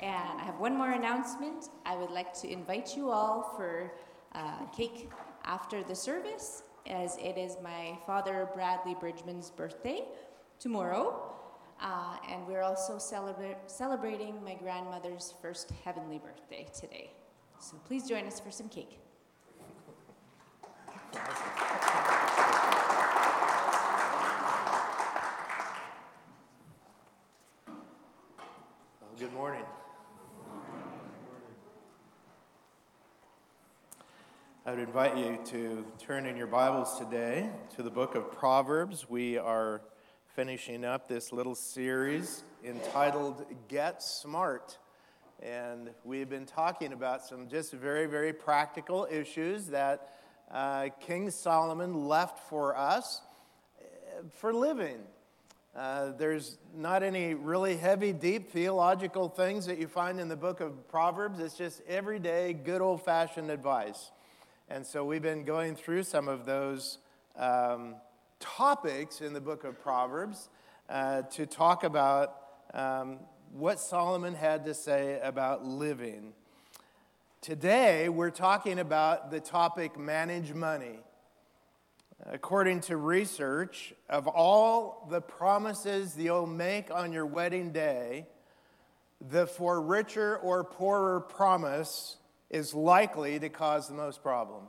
And I have one more announcement. I would like to invite you all for cake after the service, as it is my father, Bradley Bridgman's birthday tomorrow. And we're also celebrating my grandmother's first heavenly birthday today. So please join us for some cake. Good morning. I would invite you to turn in your Bibles today to the book of Proverbs. We are finishing up this little series entitled Get Smart. And we've been talking about some just very, very practical issues that King Solomon left for us for living. There's not any really heavy, deep theological things that you find in the book of Proverbs. It's just everyday, good old-fashioned advice. And so we've been going through some of those topics in the book of Proverbs to talk about what Solomon had to say about living. Today, we're talking about the topic manage money. According to research, of all the promises you'll make on your wedding day, the for richer or poorer promise is likely to cause the most problems.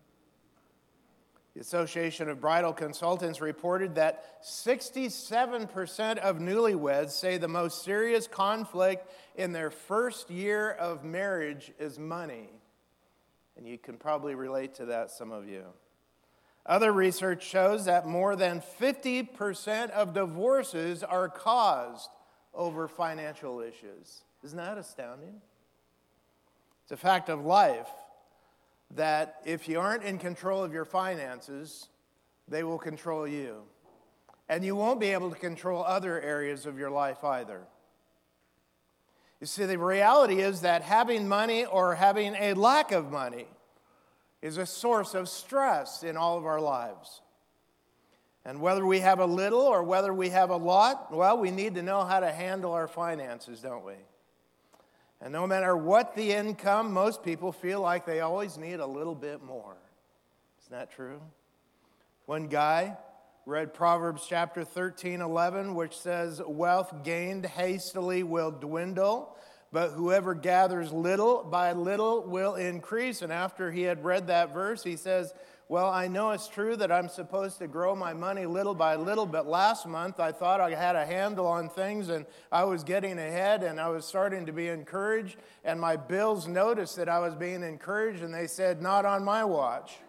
The Association of Bridal Consultants reported that 67% of newlyweds say the most serious conflict in their first year of marriage is money. And you can probably relate to that, some of you. Other research shows that more than 50% of divorces are caused over financial issues. Isn't that astounding? It's a fact of life that if you aren't in control of your finances, they will control you. And you won't be able to control other areas of your life either. You see, the reality is that having money or having a lack of money is a source of stress in all of our lives. And whether we have a little or whether we have a lot, well, we need to know how to handle our finances, don't we? And no matter what the income, most people feel like they always need a little bit more. Isn't that true? One guy read Proverbs chapter 13:11, which says, "Wealth gained hastily will dwindle, but whoever gathers little by little will increase." And after he had read that verse, he says, "Well, I know it's true that I'm supposed to grow my money little by little, but last month I thought I had a handle on things and I was getting ahead and I was starting to be encouraged, and my bills noticed that I was being encouraged and they said, 'Not on my watch.'"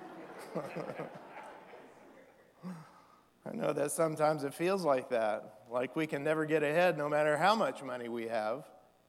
I know that sometimes it feels like that, like we can never get ahead no matter how much money we have.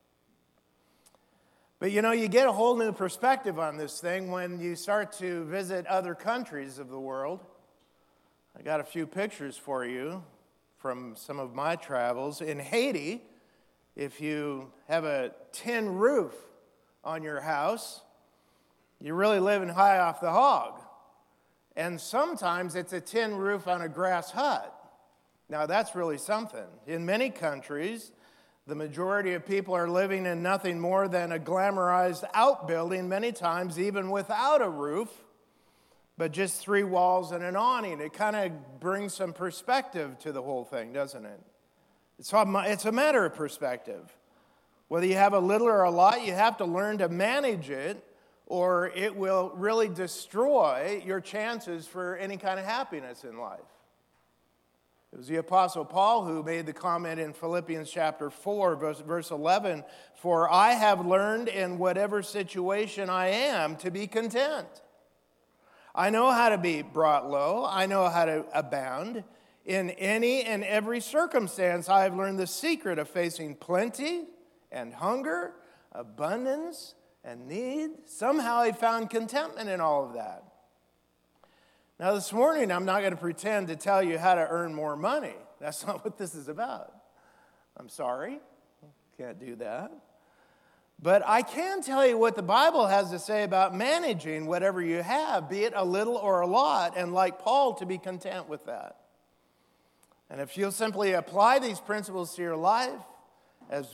But you know, you get a whole new perspective on this thing when you start to visit other countries of the world. I got a few pictures for you from some of my travels. In Haiti, if you have a tin roof on your house, you're really living high off the hog. And sometimes it's a tin roof on a grass hut. Now that's really something. In many countries, the majority of people are living in nothing more than a glamorized outbuilding, many times even without a roof, but just 3 walls and an awning. It kind of brings some perspective to the whole thing, doesn't it? It's a matter of perspective. Whether you have a little or a lot, you have to learn to manage it, or it will really destroy your chances for any kind of happiness in life. It was the Apostle Paul who made the comment in Philippians chapter 4, verse 11, "For I have learned in whatever situation I am to be content. I know how to be brought low. I know how to abound. In any and every circumstance, I have learned the secret of facing plenty and hunger, abundance and need." Somehow he found contentment in all of that. Now, this morning, I'm not going to pretend to tell you how to earn more money. That's not what this is about. I'm sorry. Can't do that. But I can tell you what the Bible has to say about managing whatever you have, be it a little or a lot, and like Paul, to be content with that. And if you'll simply apply these principles to your life, as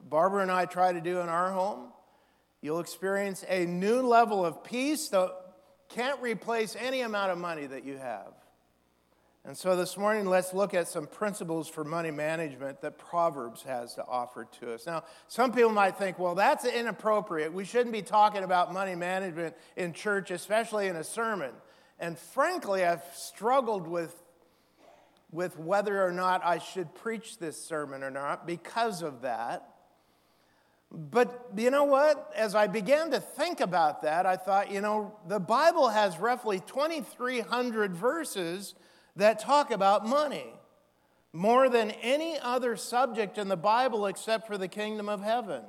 Barbara and I try to do in our home. You'll experience a new level of peace that can't replace any amount of money that you have. And so this morning, let's look at some principles for money management that Proverbs has to offer to us. Now, some people might think, well, that's inappropriate. We shouldn't be talking about money management in church, especially in a sermon. And frankly, I've struggled with whether or not I should preach this sermon or not because of that. But you know what? As I began to think about that, I thought, the Bible has roughly 2,300 verses that talk about money, more than any other subject in the Bible except for the kingdom of heaven.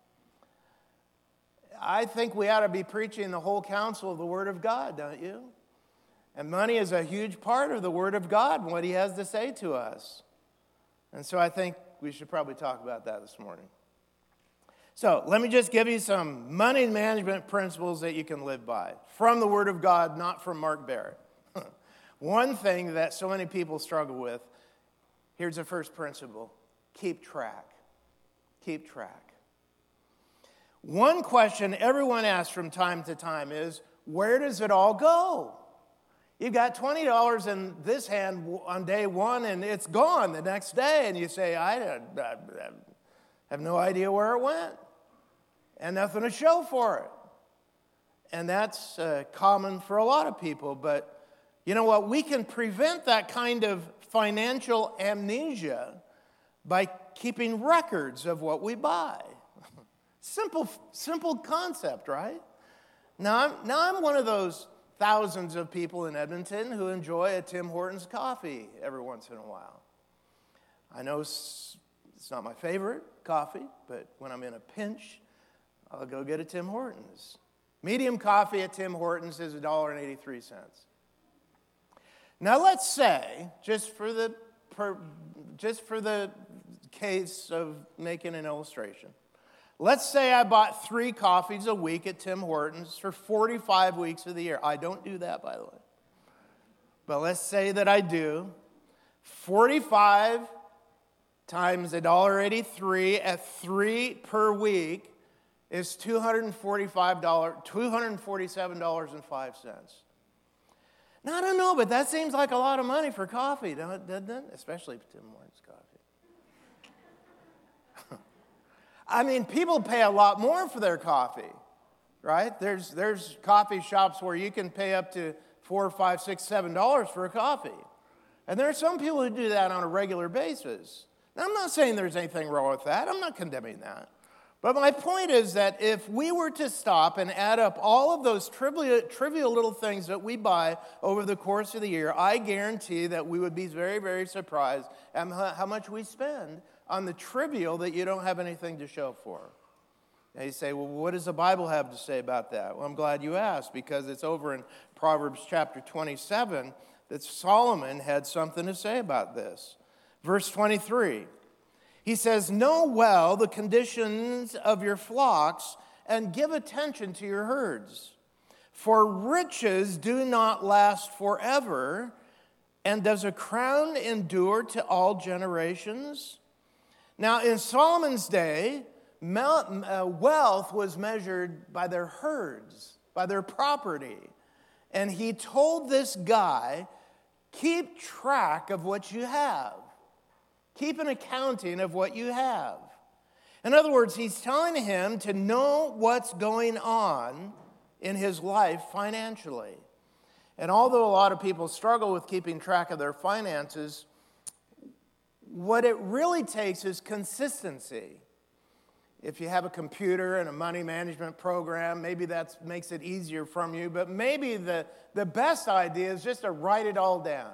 I think we ought to be preaching the whole counsel of the Word of God, don't you? And money is a huge part of the Word of God and what He has to say to us. And so I think we should probably talk about that this morning. So let me just give you some money management principles that you can live by from the Word of God, not from Mark Barrett. One thing that so many people struggle with, here's the first principle: keep track. Keep track. One question everyone asks from time to time is, where does it all go? You've got $20 in this hand on day one, and it's gone the next day, and you say, I have no idea where it went, and nothing to show for it. And that's common for a lot of people, but you know what? We can prevent that kind of financial amnesia by keeping records of what we buy. Simple concept, right? Now I'm one of those thousands of people in Edmonton who enjoy a Tim Hortons coffee every once in a while. I know it's not my favorite coffee, but when I'm in a pinch, I'll go get a Tim Hortons. Medium coffee at Tim Hortons is $1.83. Now let's say, just for the case of making an illustration, let's say I bought 3 coffees a week at Tim Hortons for 45 weeks of the year. I don't do that, by the way. But let's say that I do. 45 times $1.83 at 3 per week is $247.05. Now, I don't know, but that seems like a lot of money for coffee, doesn't it? Especially Tim Hortons coffee. I mean, people pay a lot more for their coffee, right? There's coffee shops where you can pay up to $4, $5, $6, $7 for a coffee. And there are some people who do that on a regular basis. Now, I'm not saying there's anything wrong with that. I'm not condemning that. But my point is that if we were to stop and add up all of those trivial little things that we buy over the course of the year, I guarantee that we would be very, very surprised at how much we spend on the trivial that you don't have anything to show for. Now you say, well, what does the Bible have to say about that? Well, I'm glad you asked, because it's over in Proverbs chapter 27 that Solomon had something to say about this. Verse 23. He says, know well the conditions of your flocks and give attention to your herds. For riches do not last forever, and does a crown endure to all generations? Now, in Solomon's day, wealth was measured by their herds, by their property. And he told this guy, keep track of what you have. Keep an accounting of what you have. In other words, he's telling him to know what's going on in his life financially. And although a lot of people struggle with keeping track of their finances, what it really takes is consistency. If you have a computer and a money management program, maybe that makes it easier from you, but maybe the best idea is just to write it all down.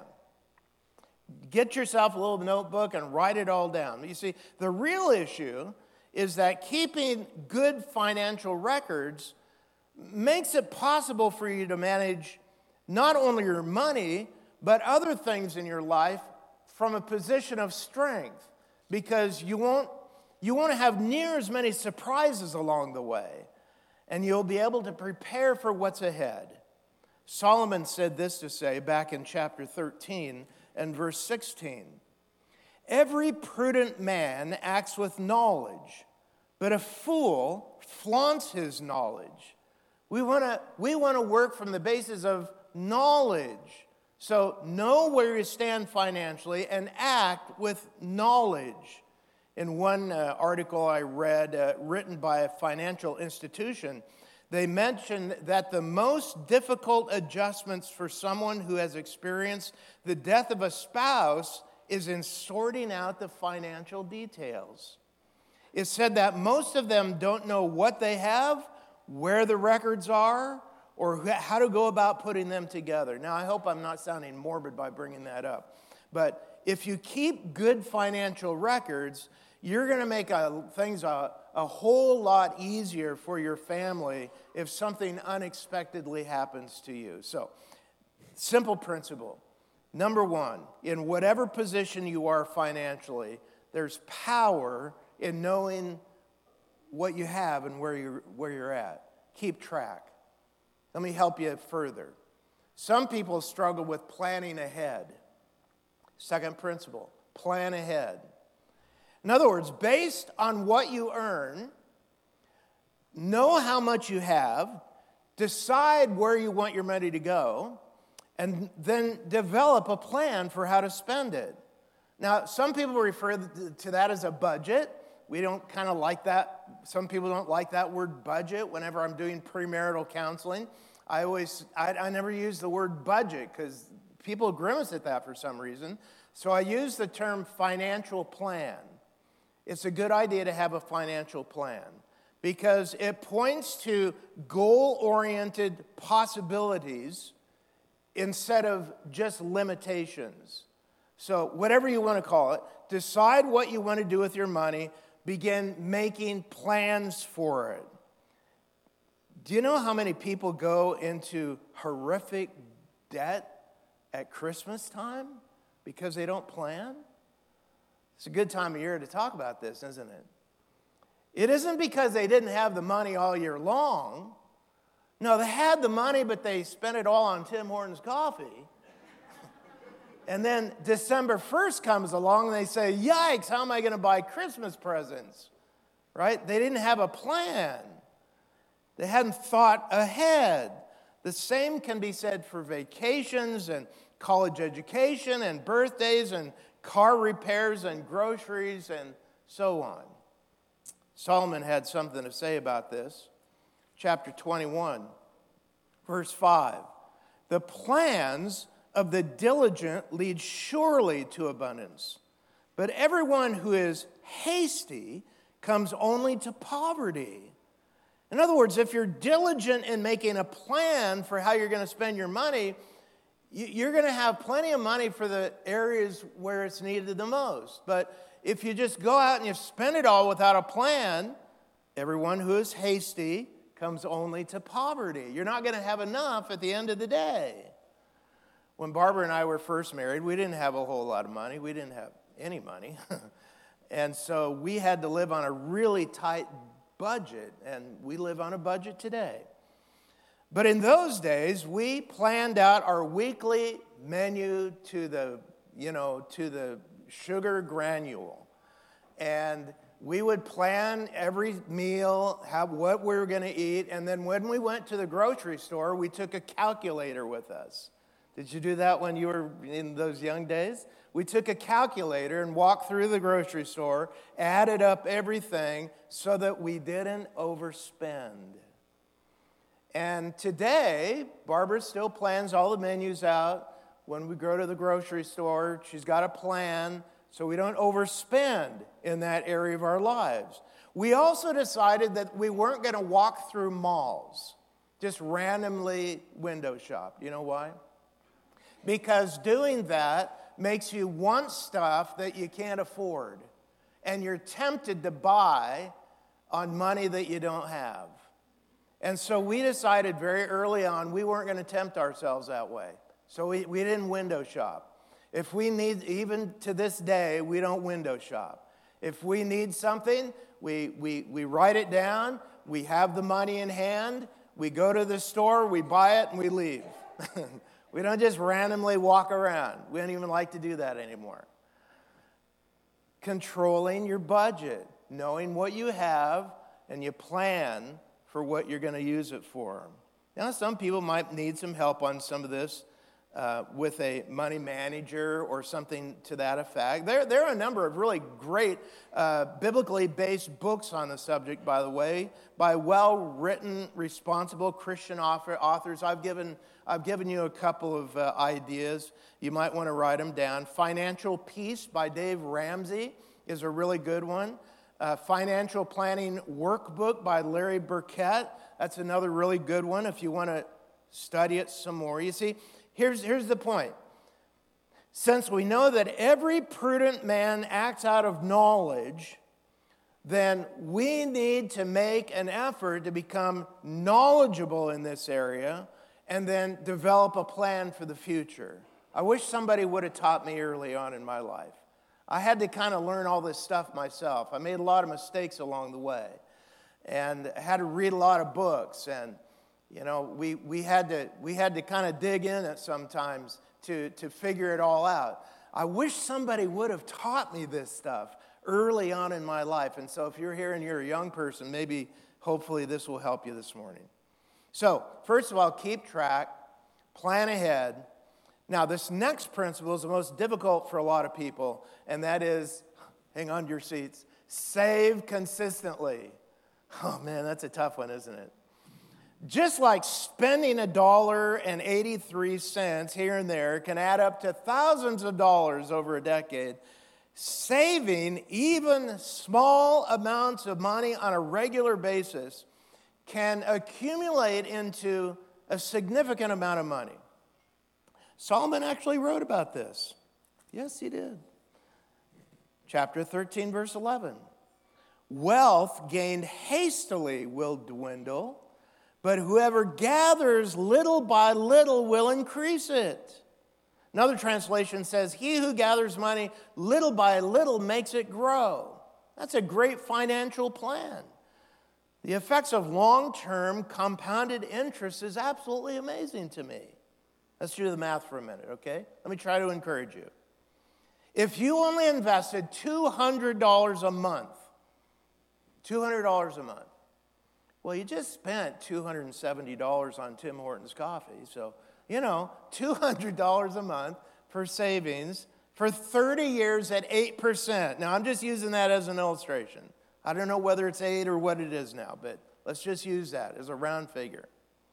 Get yourself a little notebook and write it all down. You see, the real issue is that keeping good financial records makes it possible for you to manage not only your money, but other things in your life from a position of strength, because you won't have near as many surprises along the way, and you'll be able to prepare for what's ahead. Solomon said this to say back in chapter 13 and verse 16. Every prudent man acts with knowledge, but a fool flaunts his knowledge. We want to work from the basis of knowledge. So know where you stand financially and act with knowledge. In one article I read, written by a financial institution, they mentioned that the most difficult adjustments for someone who has experienced the death of a spouse is in sorting out the financial details. It said that most of them don't know what they have, where the records are, or how to go about putting them together. Now, I hope I'm not sounding morbid by bringing that up. But if you keep good financial records, you're going to make things a whole lot easier for your family if something unexpectedly happens to you. So, simple principle. Number one, in whatever position you are financially, there's power in knowing what you have and where you're at. Keep track. Let me help you further. Some people struggle with planning ahead. Second principle, plan ahead. In other words, based on what you earn, know how much you have, decide where you want your money to go, and then develop a plan for how to spend it. Now, some people refer to that as a budget. We don't kind of like that. Some people don't like that word budget. Whenever I'm doing premarital counseling, I never use the word budget because people grimace at that for some reason. So I use the term financial plan. It's a good idea to have a financial plan because it points to goal-oriented possibilities instead of just limitations. So whatever you want to call it, decide what you want to do with your money. Begin making plans for it. Do you know how many people go into horrific debt at Christmas time because they don't plan? It's a good time of year to talk about this, isn't it? It isn't because they didn't have the money all year long. No, they had the money, but they spent it all on Tim Hortons coffee. And then December 1st comes along and they say, yikes, how am I going to buy Christmas presents? Right? They didn't have a plan. They hadn't thought ahead. The same can be said for vacations and college education and birthdays and car repairs and groceries and so on. Solomon had something to say about this. Chapter 21, verse 5. The plans of the diligent lead surely to abundance, but everyone who is hasty comes only to poverty. In other words, if you're diligent in making a plan for how you're going to spend your money, you're going to have plenty of money for the areas where it's needed the most. But if you just go out and you spend it all without a plan, everyone who is hasty comes only to poverty. You're not going to have enough at the end of the day. When Barbara and I were first married, we didn't have a whole lot of money. We didn't have any money. And so we had to live on a really tight budget, and we live on a budget today. But in those days, we planned out our weekly menu to the sugar granule. And we would plan every meal, have what we were going to eat, and then when we went to the grocery store, we took a calculator with us. Did you do that when you were in those young days? We took a calculator and walked through the grocery store, added up everything so that we didn't overspend. And today, Barbara still plans all the menus out. When we go to the grocery store, she's got a plan so we don't overspend in that area of our lives. We also decided that we weren't going to walk through malls, just randomly window shop. You know why? Because doing that makes you want stuff that you can't afford. And you're tempted to buy on money that you don't have. And so we decided very early on we weren't going to tempt ourselves that way. So we didn't window shop. If we need, even to this day, we don't window shop. If we need something, we write it down, we have the money in hand, we go to the store, we buy it, and we leave. We don't just randomly walk around. We don't even like to do that anymore. Controlling your budget. knowing what you have, and you plan for what you're going to use it for. Now, some people might need some help on some of this with a money manager or something to that effect. There are a number of really great biblically based books on the subject, by the way, by well-written, responsible Christian authors. I've given you a couple of ideas. You might want to write them down. Financial Peace by Dave Ramsey is a really good one. Financial Planning Workbook by Larry Burkett. That's another really good one if you want to study it some more. You see, here's the point. Since we know that every prudent man acts out of knowledge, then we need to make an effort to become knowledgeable in this area and then develop a plan for the future. I wish somebody would have taught me early on in my life. I had to kind of learn all this stuff myself. I made a lot of mistakes along the way and had to read a lot of books, and you know, we had to kind of dig in it sometimes to figure it all out. I wish somebody would have taught me this stuff early on in my life. And so if you're here and you're a young person, maybe, hopefully this will help you this morning. So, first of all, keep track, plan ahead. Now, this next principle is the most difficult for a lot of people, and that is, hang on to your seats, save consistently. Oh man, that's a tough one, isn't it? Just like spending $1.83 here and there can add up to thousands of dollars over a decade, saving even small amounts of money on a regular basis can accumulate into a significant amount of money. Solomon actually wrote about this. Yes, he did. Chapter 13, verse 11. Wealth gained hastily will dwindle, but whoever gathers little by little will increase it. Another translation says, he who gathers money little by little makes it grow. That's a great financial plan. The effects of long-term compounded interest is absolutely amazing to me. Let's do the math for a minute, okay? Let me try to encourage you. If you only invested $200 a month, $200 a month, well, you just spent $270 on Tim Hortons coffee. So, $200 a month for savings for 30 years at 8%. Now, I'm just using that as an illustration. I don't know whether it's 8 or what it is now, but let's just use that as a round figure.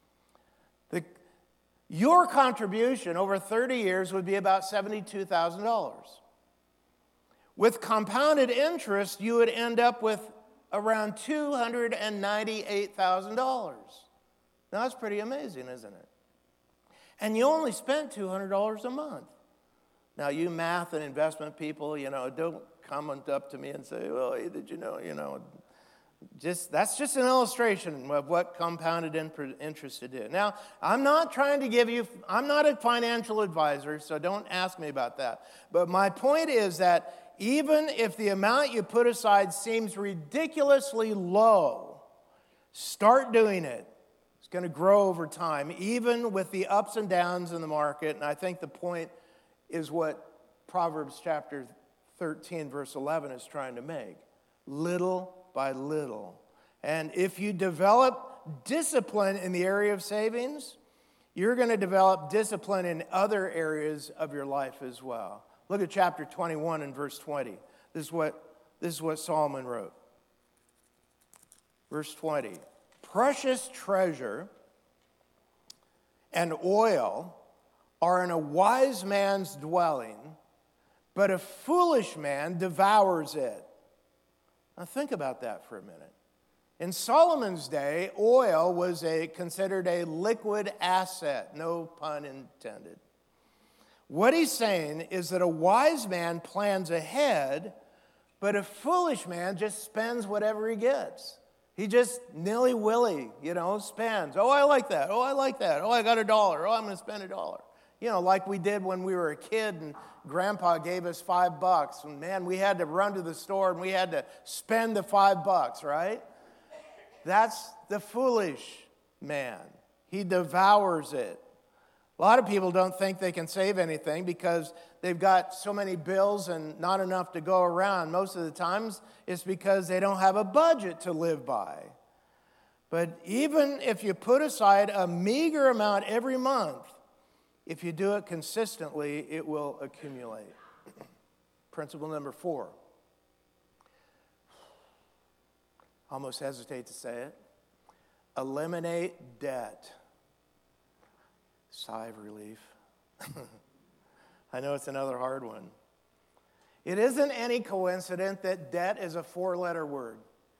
Your contribution over 30 years would be about $72,000. With compounded interest, you would end up with around $298,000. Now, that's pretty amazing, isn't it? And you only spent $200 a month. Now, you math and investment people, don't come up to me and say, well, did you know, that's just an illustration of what compounded interest would do. Now, I'm not a financial advisor, so don't ask me about that. But my point is that even if the amount you put aside seems ridiculously low, start doing it. It's going to grow over time, even with the ups and downs in the market. And I think the point is what Proverbs chapter 13, verse 11 is trying to make. Little by little. And if you develop discipline in the area of savings, you're going to develop discipline in other areas of your life as well. Look at chapter 21 and verse 20. This is what Solomon wrote. Verse 20. Precious treasure and oil are in a wise man's dwelling, but a foolish man devours it. Now think about that for a minute. In Solomon's day, oil was considered a liquid asset, no pun intended. What he's saying is that a wise man plans ahead, but a foolish man just spends whatever he gets. He just nilly-willy, spends. Oh, I like that. Oh, I like that. Oh, I got $1. Oh, I'm going to spend $1. Like we did when we were a kid and Grandpa gave us $5. And man, we had to run to the store and we had to spend the $5, right? That's the foolish man. He devours it. A lot of people don't think they can save anything because they've got so many bills and not enough to go around. Most of the times it's because they don't have a budget to live by. But even if you put aside a meager amount every month, if you do it consistently, it will accumulate. Principle number 4. Almost hesitate to say it. Eliminate debt. Sigh of relief. I know it's another hard one. It isn't any coincidence that debt is a 4-letter word.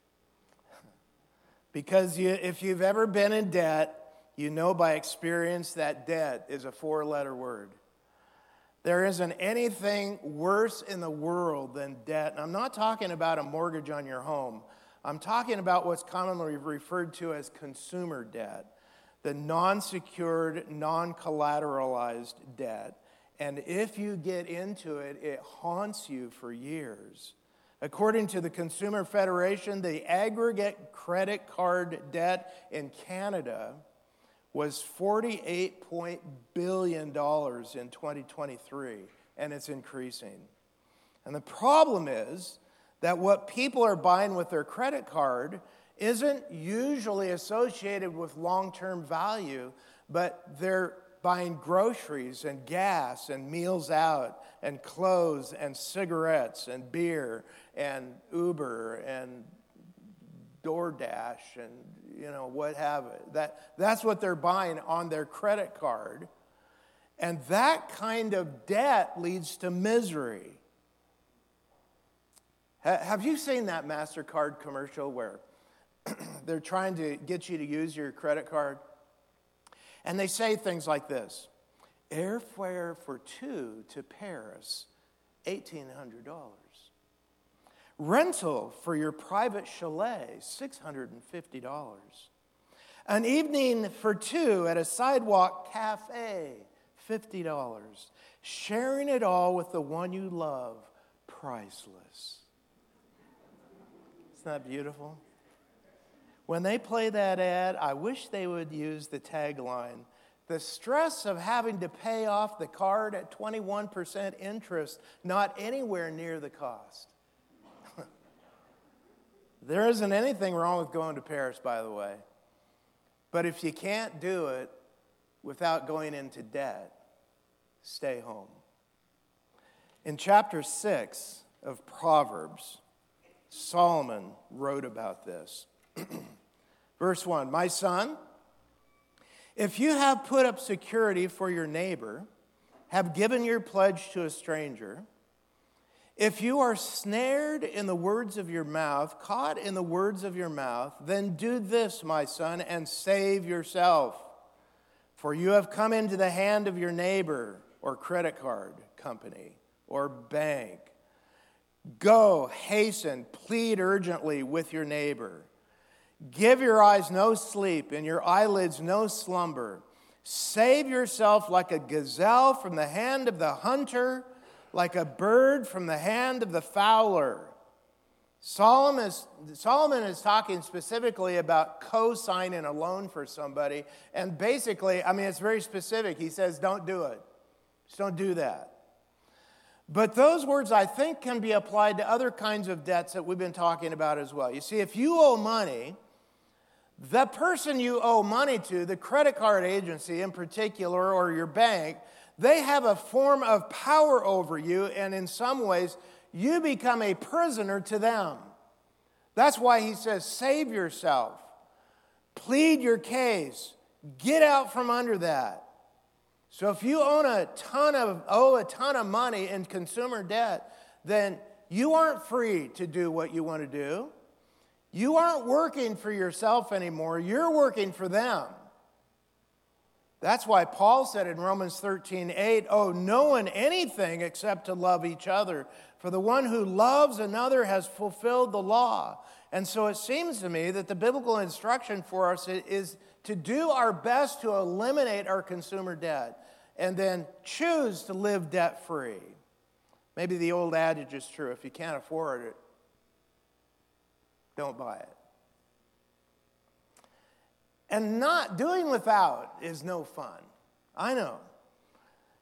Because if you've ever been in debt, you know by experience that debt is a 4-letter word. There isn't anything worse in the world than debt. And I'm not talking about a mortgage on your home. I'm talking about what's commonly referred to as consumer debt, the non-secured, non-collateralized debt. And if you get into it, it haunts you for years. According to the Consumer Federation, the aggregate credit card debt in Canada was $48 billion in 2023, and it's increasing. And the problem is that what people are buying with their credit card isn't usually associated with long-term value, but they're buying groceries and gas and meals out and clothes and cigarettes and beer and Uber and DoorDash and what have it. That's what they're buying on their credit card. And that kind of debt leads to misery. Have you seen that MasterCard commercial where they're trying to get you to use your credit card? And they say things like this: airfare for 2 to Paris, $1,800. Rental for your private chalet, $650. An evening for 2 at a sidewalk cafe, $50. Sharing it all with the one you love, priceless. Isn't that beautiful? When they play that ad, I wish they would use the tagline, the stress of having to pay off the card at 21% interest, not anywhere near the cost. There isn't anything wrong with going to Paris, by the way. But if you can't do it without going into debt, stay home. In chapter 6 of Proverbs, Solomon wrote about this. Verse 1, my son, if you have put up security for your neighbor, have given your pledge to a stranger, if you are snared in the words of your mouth, caught in the words of your mouth, then do this, my son, and save yourself. For you have come into the hand of your neighbor or credit card company or bank. Go, hasten, plead urgently with your neighbor. Give your eyes no sleep and your eyelids no slumber. Save yourself like a gazelle from the hand of the hunter, like a bird from the hand of the fowler. Solomon is talking specifically about co-signing a loan for somebody. And basically, it's very specific. He says, don't do it. Just don't do that. But those words, I think, can be applied to other kinds of debts that we've been talking about as well. You see, if you owe money, the person you owe money to, the credit card agency in particular, or your bank, they have a form of power over you, and in some ways, you become a prisoner to them. That's why he says, save yourself. Plead your case. Get out from under that. So if you owe a ton of money in consumer debt, then you aren't free to do what you want to do. You aren't working for yourself anymore. You're working for them. That's why Paul said in Romans 13:8, owe no one anything except to love each other. For the one who loves another has fulfilled the law. And so it seems to me that the biblical instruction for us is to do our best to eliminate our consumer debt and then choose to live debt-free. Maybe the old adage is true: if you can't afford it, don't buy it. And not doing without is no fun. I know.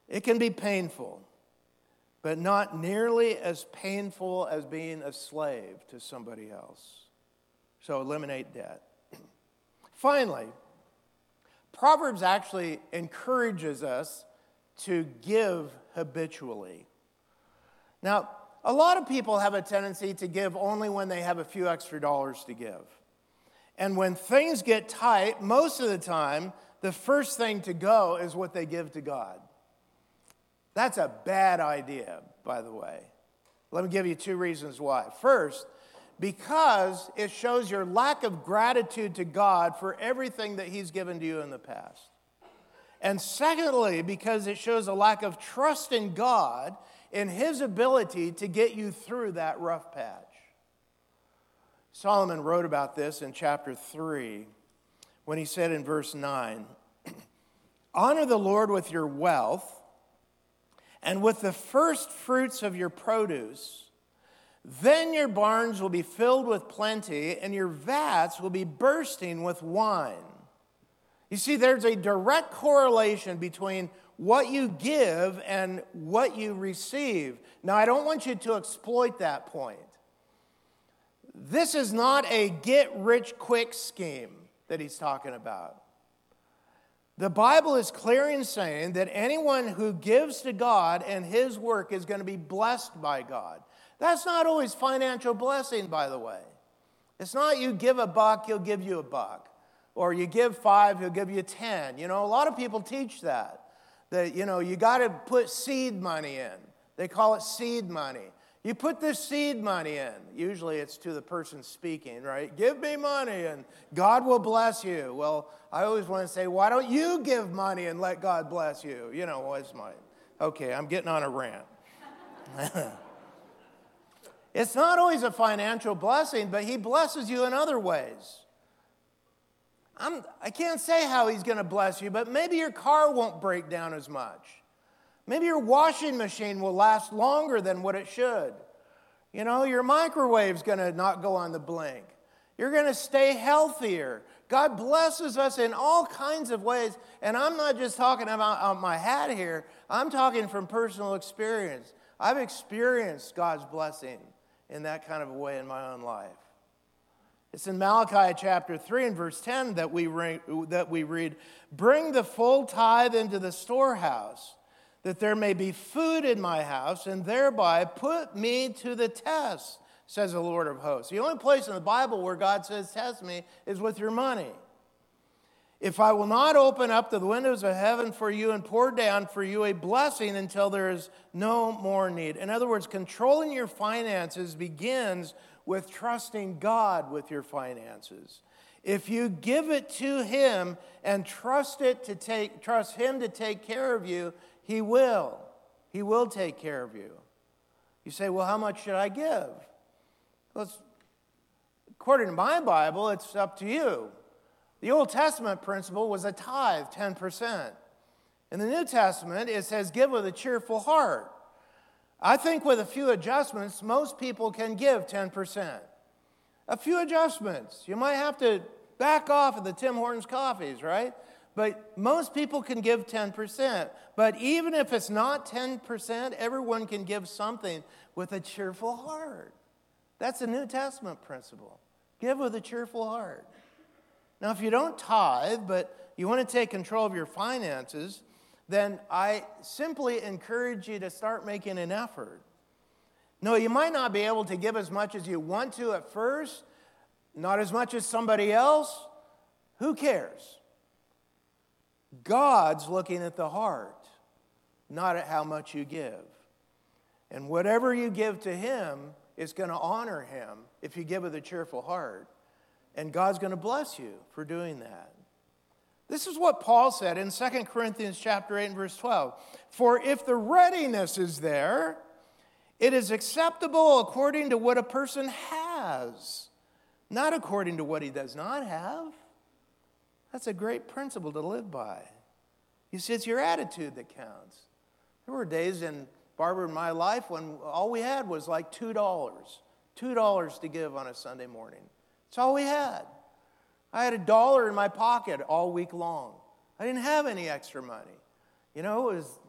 It can be painful, but not nearly as painful as being a slave to somebody else. So eliminate debt. Finally, Proverbs actually encourages us to give habitually. Now, a lot of people have a tendency to give only when they have a few extra dollars to give. And when things get tight, most of the time, the first thing to go is what they give to God. That's a bad idea, by the way. Let me give you 2 reasons why. First, because it shows your lack of gratitude to God for everything that He's given to you in the past. And secondly, because it shows a lack of trust in God in His ability to get you through that rough patch. Solomon wrote about this in chapter 3 when he said in verse 9, "Honor the Lord with your wealth and with the first fruits of your produce. Then your barns will be filled with plenty, and your vats will be bursting with wine." You see, there's a direct correlation between what you give and what you receive. Now, I don't want you to exploit that point. This is not a get-rich-quick scheme that he's talking about. The Bible is clear in saying that anyone who gives to God and His work is going to be blessed by God. That's not always financial blessing, by the way. It's not you give $1, He'll give you $1. Or you give 5, He'll give you 10. A lot of people teach that you got to put seed money in. They call it seed money. You put this seed money in. Usually it's to the person speaking, right? Give me money and God will bless you. Well, I always want to say, why don't you give money and let God bless you? What's mine? Okay, I'm getting on a rant. It's not always a financial blessing, but He blesses you in other ways. I can't say how He's going to bless you, but maybe your car won't break down as much. Maybe your washing machine will last longer than what it should. Your microwave's going to not go on the blink. You're going to stay healthier. God blesses us in all kinds of ways. And I'm not just talking about my hat here. I'm talking from personal experience. I've experienced God's blessing in that kind of a way in my own life. It's in Malachi chapter 3 and verse 10 that we read, "Bring the full tithe into the storehouse, that there may be food in my house, and thereby put me to the test, says the Lord of hosts." The only place in the Bible where God says test me is with your money. "If I will not open up the windows of heaven for you and pour down for you a blessing until there is no more need." In other words, controlling your finances begins with trusting God with your finances. If you give it to Him and trust Him to take care of you, He will. He will take care of you. You say, well, how much should I give? Well, according to my Bible, it's up to you. The Old Testament principle was a tithe, 10%. In the New Testament, it says give with a cheerful heart. I think with a few adjustments, most people can give 10%. A few adjustments. You might have to back off of the Tim Hortons coffees, right? But most people can give 10%. But even if it's not 10%, everyone can give something with a cheerful heart. That's a New Testament principle. Give with a cheerful heart. Now, if you don't tithe, but you want to take control of your finances, then I simply encourage you to start making an effort. No, you might not be able to give as much as you want to at first, not as much as somebody else. Who cares? God's looking at the heart, not at how much you give. And whatever you give to Him is going to honor Him if you give with a cheerful heart. And God's going to bless you for doing that. This is what Paul said in 2 Corinthians chapter 8 and verse 12. "For if the readiness is there, it is acceptable according to what a person has, not according to what he does not have." That's a great principle to live by. You see, it's your attitude that counts. There were days in Barbara and my life when all we had was like $2. $2 to give on a Sunday morning. That's all we had. I had $1 in my pocket all week long. I didn't have any extra money. It was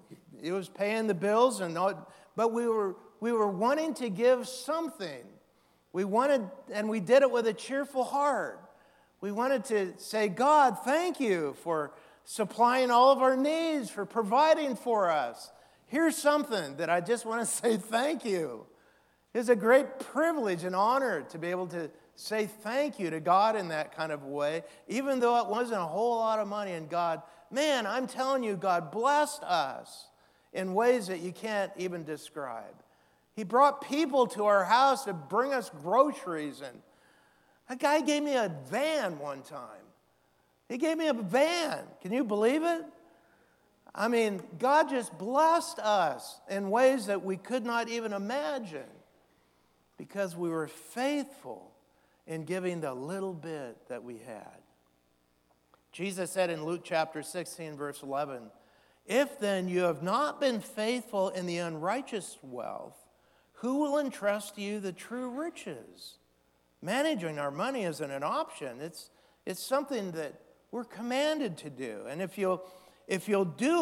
it was paying the bills, but we were wanting to give something. We wanted, and we did it with a cheerful heart. We wanted to say, God, thank you for supplying all of our needs, for providing for us. Here's something that I just want to say thank you. It's a great privilege and honor to be able to say thank you to God in that kind of way, even though it wasn't a whole lot of money. And God, man, I'm telling you, God blessed us in ways that you can't even describe. He brought people to our house to bring us groceries. And a guy gave me a van one time. He gave me a van. Can you believe it? I mean, God just blessed us in ways that we could not even imagine because we were faithful in giving the little bit that we had. Jesus said in Luke chapter 16, verse 11, if then you have not been faithful in the unrighteous wealth, who will entrust to you the true riches? Managing our money isn't an option. It's something that we're commanded to do. And if you'll do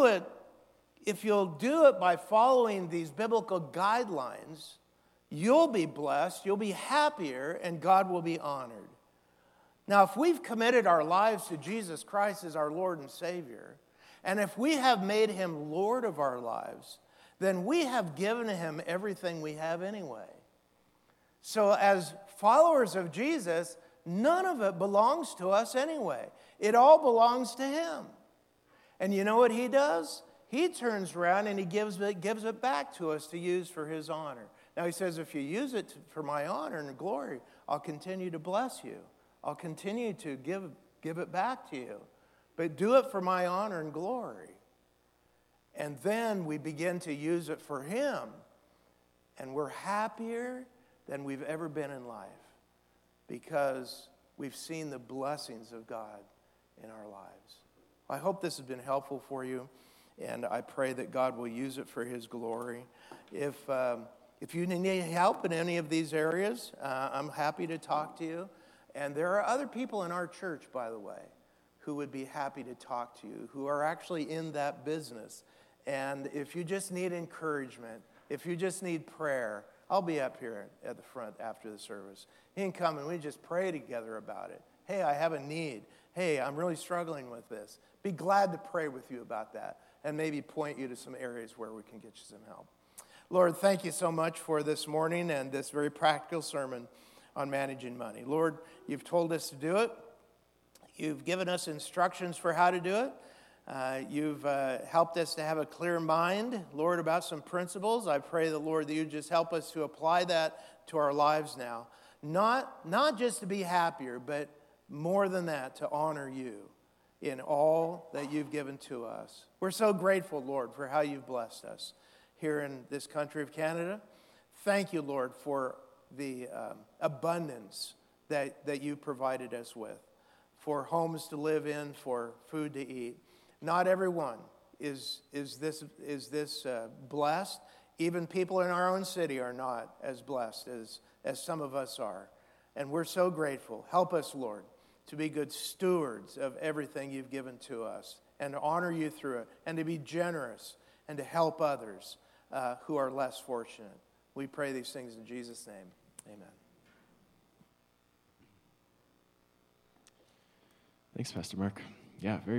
it by following these biblical guidelines, you'll be blessed, you'll be happier, and God will be honored. Now, if we've committed our lives to Jesus Christ as our Lord and Savior, and if we have made Him Lord of our lives, then we have given Him everything we have anyway. So as followers of Jesus, none of it belongs to us anyway. It all belongs to Him. And you know what He does? He turns around and He gives it back to us to use for His honor. Now He says, if you use it for my honor and glory, I'll continue to bless you. I'll continue to give it back to you. But do it for my honor and glory. And then we begin to use it for Him. And we're happier than we've ever been in life because we've seen the blessings of God in our lives. I hope this has been helpful for you, and I pray that God will use it for His glory. If you need help in any of these areas, I'm happy to talk to you. And there are other people in our church, by the way, who would be happy to talk to you, who are actually in that business. And if you just need encouragement, if you just need prayer, I'll be up here at the front after the service. You can come and we just pray together about it. Hey, I have a need. Hey, I'm really struggling with this. Be glad to pray with you about that and maybe point you to some areas where we can get you some help. Lord, thank you so much for this morning and this very practical sermon on managing money. Lord, you've told us to do it. You've given us instructions for how to do it. You've helped us to have a clear mind, Lord, about some principles. I pray that, Lord, that you just help us to apply that to our lives now. Not just to be happier, but more than that, to honor you in all that you've given to us. We're so grateful, Lord, for how you've blessed us here in this country of Canada. Thank you, Lord, for the abundance that you provided us with, for homes to live in, for food to eat. Not everyone is this blessed. Even people in our own city are not as blessed as some of us are. And we're so grateful. Help us, Lord, to be good stewards of everything you've given to us and to honor you through it and to be generous and to help others who are less fortunate. We pray these things in Jesus' name. Amen. Thanks, Pastor Mark. Yeah, very